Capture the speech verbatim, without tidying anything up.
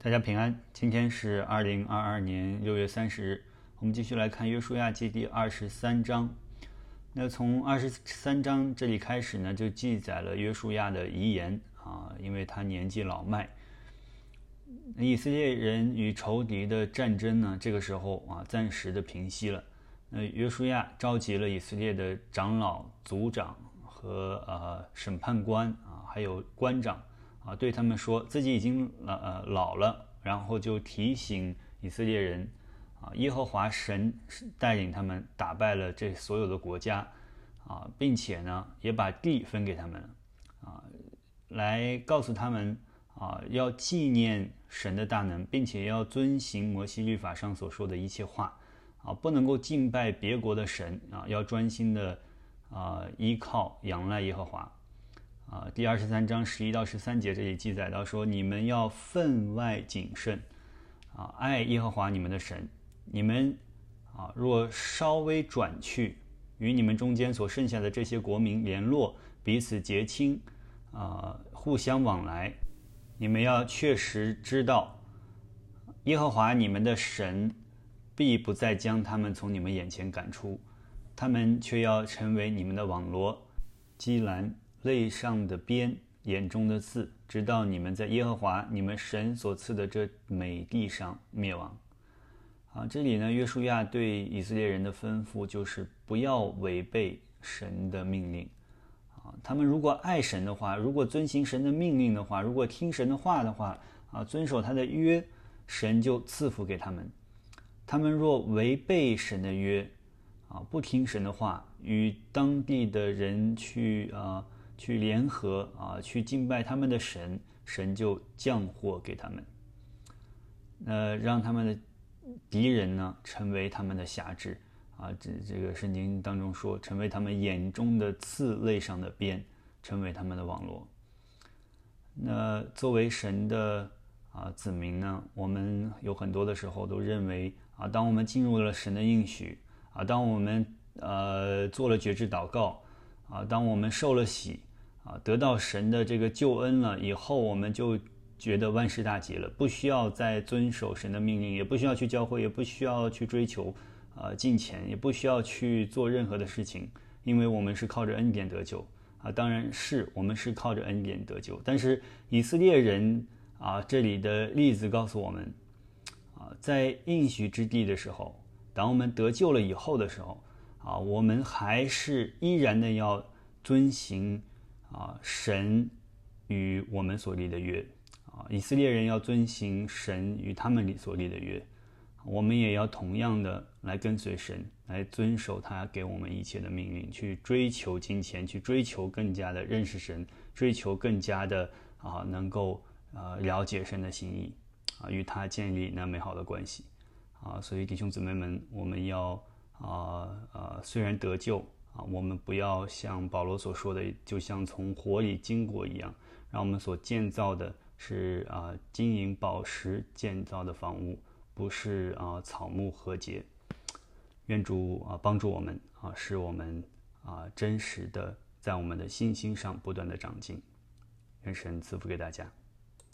大家平安，今天是二零二二年六月三十日，我们继续来看约书亚记第二十三章。那从二十三章这里开始呢，就记载了约书亚的遗言啊，因为他年纪老迈。以色列人与仇敌的战争呢，这个时候啊，暂时的平息了。那约书亚召集了以色列的长老、族长和呃审判官啊，还有官长啊，对他们说自己已经呃老了，然后就提醒以色列人啊，耶和华神带领他们打败了这所有的国家啊，并且呢，也把地分给他们啊，来告诉他们啊，要纪念神的大能，并且要遵行摩西律法上所说的一切话啊，不能够敬拜别国的神啊，要专心的啊依靠仰赖耶和华。啊，第二十三章十一到十三节这里记载到说，你们要分外谨慎，啊，爱耶和华你们的神。你们啊，若稍微转去，与你们中间所剩下的这些国民联络，彼此结亲，啊，互相往来，你们要确实知道，耶和华你们的神必不再将他们从你们眼前赶出，他们却要成为你们的网罗、机栏、肋上的鞭、眼中的刺，直到你们在耶和华你们神所赐的这美地上灭亡。啊，这里呢，约书亚对以色列人的吩咐就是不要违背神的命令。啊，他们如果爱神的话，如果遵行神的命令的话，如果听神的话的话，啊，遵守他的约，神就赐福给他们。他们若违背神的约，啊，不听神的话，与当地的人去啊去联合啊，去敬拜他们的神，神就降祸给他们，呃，让他们的敌人呢成为他们的辖制啊。这这个圣经当中说，成为他们眼中的刺，肋上的鞭，成为他们的网罗。那作为神的啊子民呢，我们有很多的时候都认为啊，当我们进入了神的应许啊，当我们呃做了决志祷告啊，当我们受了洗啊，得到神的这个救恩了以后，我们就觉得万事大吉了，不需要再遵守神的命令，也不需要去教会，也不需要去追求啊金钱，也不需要去做任何的事情，因为我们是靠着恩典得救啊。当然是我们是靠着恩典得救，但是以色列人啊，这里的例子告诉我们啊，在应许之地的时候，当我们得救了以后的时候啊，我们还是依然的要遵行啊神与我们所立的约啊，以色列人要遵行神与他们所立的约，我们也要同样的来跟随神，来遵守他给我们一切的命令，去追求金钱，去追求更加的认识神，追求更加的啊能够呃了解神的心意啊，与他建立那美好的关系啊。所以弟兄姊妹们，我们要啊呃虽然得救啊，我们不要像保罗所说的，就像从火里经过一样，让我们所建造的是啊金银宝石建造的房屋，不是啊草木禾秸。愿主啊帮助我们啊，使我们啊真实的在我们的信心上不断的长进。愿神赐福给大家。